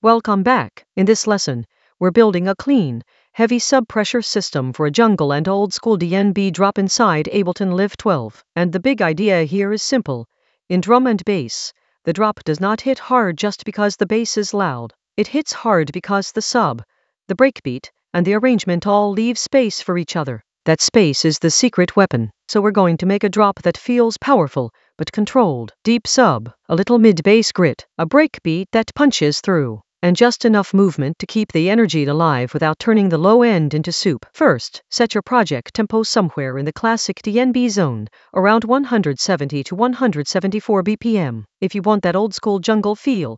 Welcome back. In this lesson, we're building a clean, heavy sub-pressure system for a jungle and old-school DNB drop inside Ableton Live 12. And the big idea here is simple. In drum and bass, the drop does not hit hard just because the bass is loud. It hits hard because the sub, the breakbeat, and the arrangement all leave space for each other. That space is the secret weapon. So we're going to make a drop that feels powerful, but controlled. Deep sub, a little mid-bass grit, a breakbeat that punches through, and just enough movement to keep the energy alive without turning the low end into soup. First, set your project tempo somewhere in the classic DNB zone, around 170 to 174 BPM. If you want that old-school jungle feel,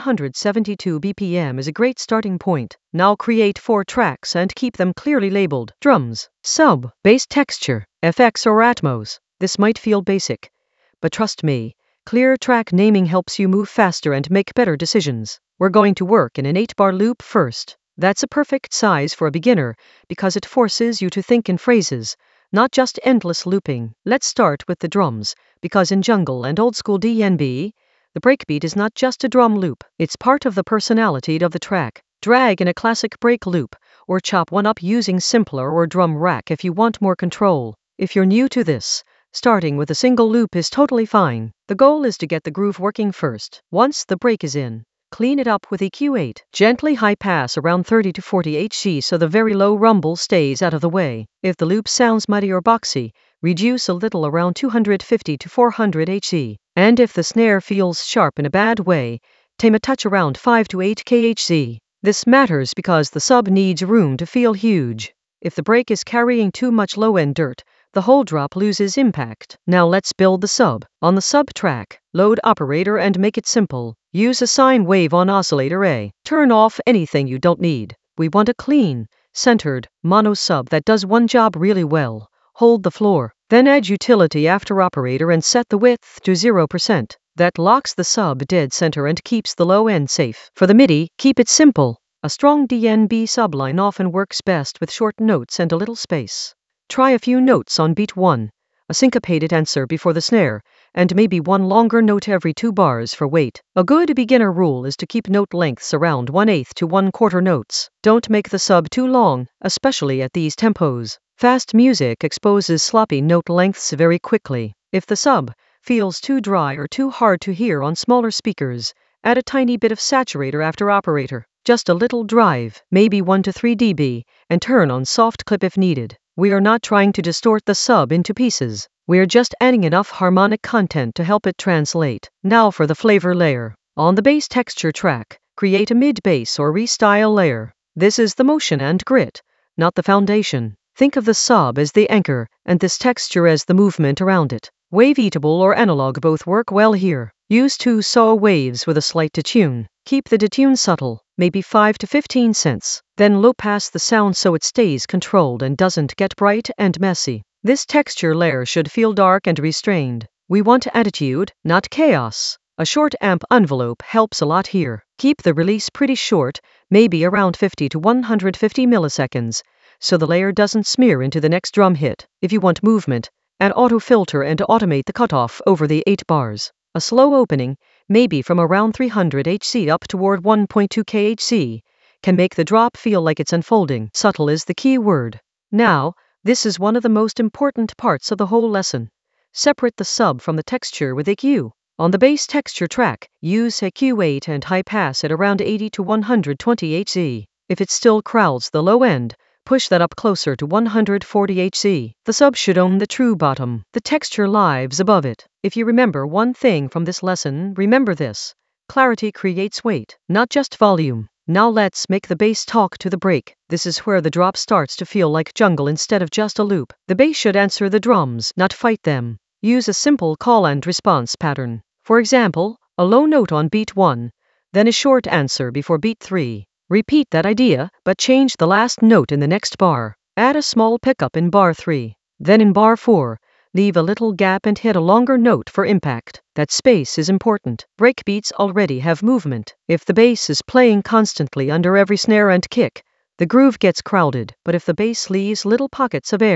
172 BPM is a great starting point. Now create 4 tracks and keep them clearly labeled: drums, sub, bass texture, FX or Atmos. This might feel basic, but trust me, clear track naming helps you move faster and make better decisions. We're going to work in an 8-bar loop first. That's a perfect size for a beginner because it forces you to think in phrases, not just endless looping. Let's start with the drums, because in jungle and old-school DNB, the breakbeat is not just a drum loop, it's part of the personality of the track. Drag in a classic break loop, or chop one up using simpler or drum rack if you want more control. If you're new to this, starting with a single loop is totally fine. The goal is to get the groove working first. Once the break is in, clean it up with EQ8. Gently high pass around 30 to 40 Hz so the very low rumble stays out of the way. If the loop sounds muddy or boxy, reduce a little around 250 to 400 Hz. And if the snare feels sharp in a bad way, tame a touch around 5 to 8 kHz. This matters because the sub needs room to feel huge. If the break is carrying too much low-end dirt, the whole drop loses impact. Now let's build the sub. On the sub track, load operator and make it simple. Use a sine wave on oscillator A. Turn off anything you don't need. We want a clean, centered, mono sub that does one job really well. Hold the floor. Then add utility after operator and set the width to 0%. That locks the sub dead center and keeps the low end safe. For the MIDI, keep it simple. A strong DNB subline often works best with short notes and a little space. Try a few notes on beat 1, a syncopated answer before the snare, and maybe one longer note every 2 bars for weight. A good beginner rule is to keep note lengths around 1/8 to 1/4 notes. Don't make the sub too long, especially at these tempos. Fast music exposes sloppy note lengths very quickly. If the sub feels too dry or too hard to hear on smaller speakers, add a tiny bit of saturator after operator. Just a little drive, maybe 1 to 3 dB, and turn on soft clip if needed. We are not trying to distort the sub into pieces. We're just adding enough harmonic content to help it translate. Now for the flavor layer. On the bass texture track, create a mid-bass or restyle layer. This is the motion and grit, not the foundation. Think of the sub as the anchor, and this texture as the movement around it. Waveatable or analog both work well here. Use 2 saw waves with a slight detune. Keep the detune subtle, maybe 5 to 15 cents. Then low pass the sound so it stays controlled and doesn't get bright and messy. This texture layer should feel dark and restrained. We want attitude, not chaos. A short amp envelope helps a lot here. Keep the release pretty short, maybe around 50 to 150 milliseconds, so the layer doesn't smear into the next drum hit. If you want movement, add auto filter and automate the cutoff over the 8 bars. A slow opening, maybe from around 300 Hz up toward 1.2 kHz, can make the drop feel like it's unfolding. Subtle is the key word. Now, this is one of the most important parts of the whole lesson. Separate the sub from the texture with EQ. On the bass texture track, use EQ8 and high pass at around 80 to 120 Hz. If it still crowds the low end, push that up closer to 140 Hz. The sub should own the true bottom. The texture lives above it. If you remember one thing from this lesson, remember this. Clarity creates weight, not just volume. Now let's make the bass talk to the break. This is where the drop starts to feel like jungle instead of just a loop. The bass should answer the drums, not fight them. Use a simple call and response pattern. For example, a low note on beat 1, then a short answer before beat 3. Repeat that idea, but change the last note in the next bar. Add a small pickup in bar 3. Then in bar 4, leave a little gap and hit a longer note for impact. That space is important. Breakbeats already have movement. If the bass is playing constantly under every snare and kick, the groove gets crowded. But if the bass leaves little pockets of air,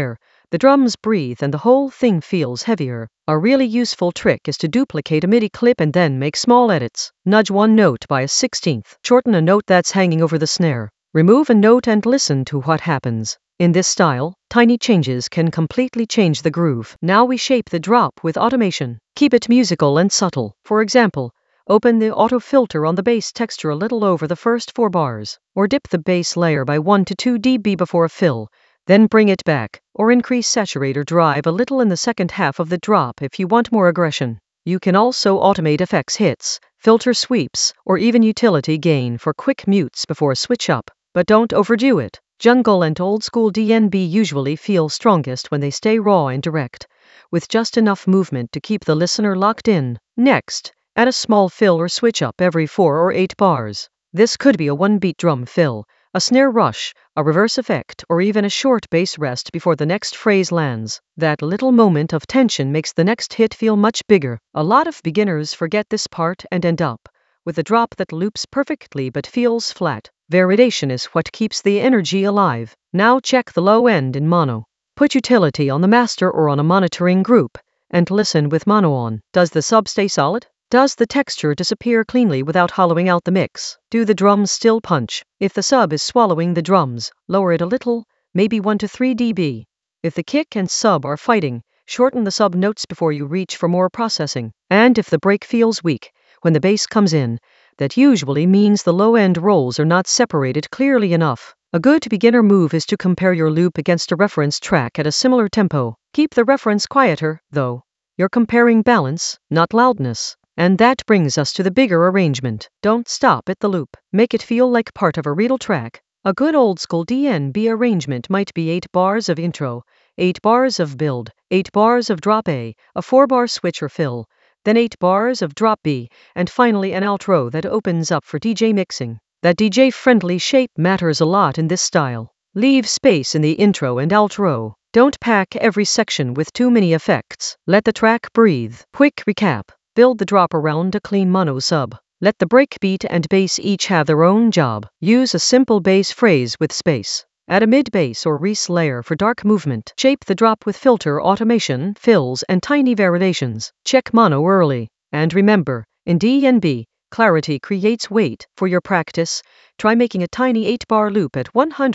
The drums breathe and the whole thing feels heavier. A really useful trick is to duplicate a MIDI clip and then make small edits. Nudge one note by a 16th. Shorten a note that's hanging over the snare. Remove a note and listen to what happens. In this style, tiny changes can completely change the groove. Now we shape the drop with automation. Keep it musical and subtle. For example, open the auto filter on the bass texture a little over the first 4 bars, or dip the bass layer by 1 to 2 dB before a fill, then bring it back, or increase saturate or drive a little in the second half of the drop if you want more aggression. You can also automate effects hits, filter sweeps, or even utility gain for quick mutes before a switch up, but don't overdo it. Jungle and old school DnB usually feel strongest when they stay raw and direct, with just enough movement to keep the listener locked in. Next, add a small fill or switch up every 4 or 8 bars. This could be a 1-beat drum fill, a snare rush, a reverse effect, or even a short bass rest before the next phrase lands. That little moment of tension makes the next hit feel much bigger. A lot of beginners forget this part and end up with a drop that loops perfectly but feels flat. Variation is what keeps the energy alive. Now check the low end in mono. Put utility on the master or on a monitoring group, and listen with mono on. Does the sub stay solid? Does the texture disappear cleanly without hollowing out the mix? Do the drums still punch? If the sub is swallowing the drums, lower it a little, maybe 1 to 3 dB. If the kick and sub are fighting, shorten the sub notes before you reach for more processing. And if the break feels weak, when the bass comes in, that usually means the low-end rolls are not separated clearly enough. A good beginner move is to compare your loop against a reference track at a similar tempo. Keep the reference quieter, though. You're comparing balance, not loudness. And that brings us to the bigger arrangement. Don't stop at the loop. Make it feel like part of a real track. A good old-school DnB arrangement might be 8 bars of intro, 8 bars of build, 8 bars of drop A, a 4-bar switch or fill, then 8 bars of drop B, and finally an outro that opens up for DJ mixing. That DJ-friendly shape matters a lot in this style. Leave space in the intro and outro. Don't pack every section with too many effects. Let the track breathe. Quick recap. Build the drop around a clean mono sub. Let the breakbeat and bass each have their own job. Use a simple bass phrase with space. Add a mid-bass or res layer for dark movement. Shape the drop with filter automation, fills, and tiny variations. Check mono early. And remember, in DnB, clarity creates weight. For your practice, try making a tiny 8-bar loop at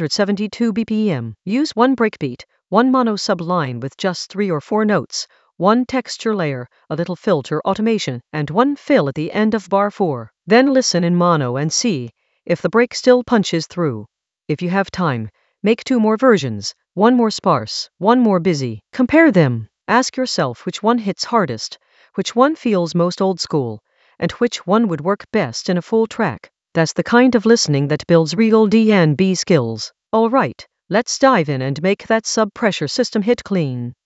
172 BPM. Use 1 breakbeat, 1 mono sub line with just 3 or 4 notes, 1 texture layer, a little filter automation, and 1 fill at the end of bar 4. Then listen in mono and see if the break still punches through. If you have time, make 2 more versions, 1 more sparse, 1 more busy. Compare them. Ask yourself which one hits hardest, which one feels most old school, and which one would work best in a full track. That's the kind of listening that builds real DnB skills. All right, let's dive in and make that sub-pressure system hit clean.